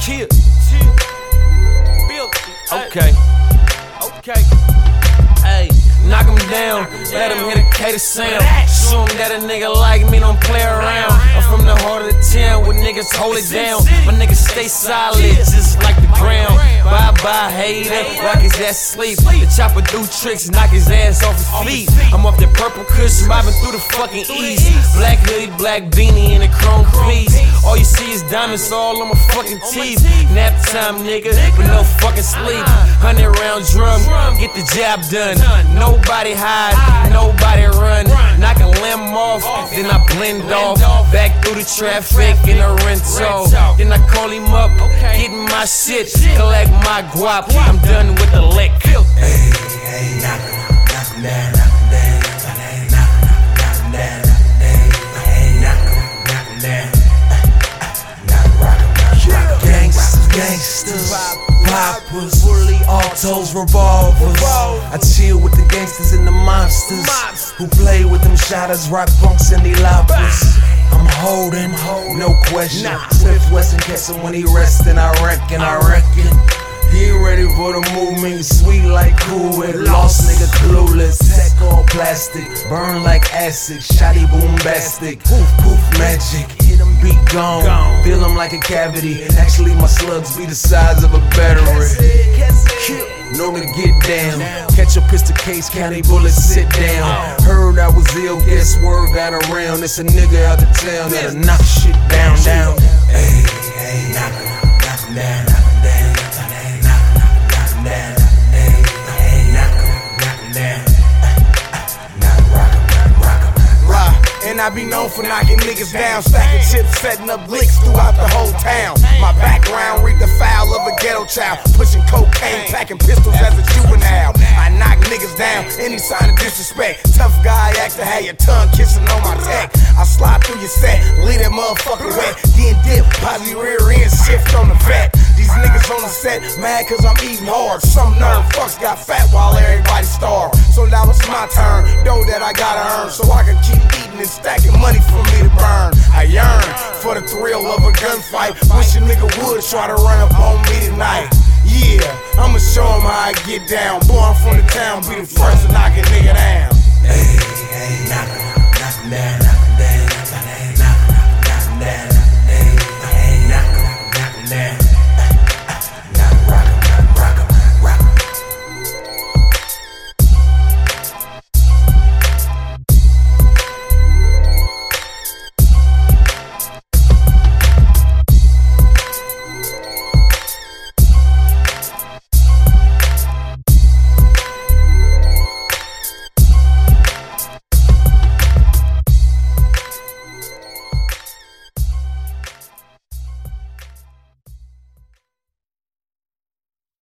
Chill. Okay. Hey, knock him down, let him hear the cater sound. Show him that a nigga like me don't play around. I'm from the heart of the town where niggas hold it down. My niggas stay solid, just like the ground. Bye-bye, hater, rock his ass sleep. The chopper do tricks, knock his ass off his feet. I'm off that purple kush, mobbing through the fucking east. Black hoodie, black beanie, and a chrome piece. All you see is diamonds all on my fucking teeth. Nap time, nigga, but no fucking sleep. 100-round drum, get the job done. Nobody hide, nobody run. Knock a limb off, then I blend off. Back through the traffic in a rental. Then I call him up, getting my shit, collect my guap. I'm done with the lick. Hey, knock him down, knock him down, knock him down, knock him down. Gangsters, poppers, autos, revolvers. I chill with the gangsters and the monsters who play with them shotters, rock punks and they loppers. I'm holding, no question. Smith Wesson catch him when he restin', I reckon. He ready for the movement, sweet like Kool Aid. Lost nigga clueless, tech all plastic, burn like acid, shotty bombastic, poof magic, hit him beat gone, feel him like a cavity. Actually my slugs be the size of a battery. Know me to get down, catch a pistol case, county bullets, sit down. Heard I was ill, guess word got around. It's a nigga out the town that'll knock shit down. Hey, knock him down, knock him down. And I be known for knocking niggas down, stacking chips, setting up licks throughout the whole town. My background read the foul of a ghetto child, pushing cocaine, packing pistols as a juvenile. I knock niggas down, any sign of disrespect. Tough guy actor, had your tongue kissing on my tech. I slide through your set, leave that motherfucker wet, then dip, posse rear end, shift on the vet. These niggas on the set, mad cause I'm eating hard. Some nerve fucks got fat while everybody starved. So now it's my turn, dough that I gotta earn, so I can keep eating and stacking money for me to burn. I yearn for the thrill of a gunfight. Wish a nigga would try to run up on me tonight. Yeah, I'ma show him how I get down. Boy, I'm from the town, be the first to knock a nigga down. Hey, knock him down.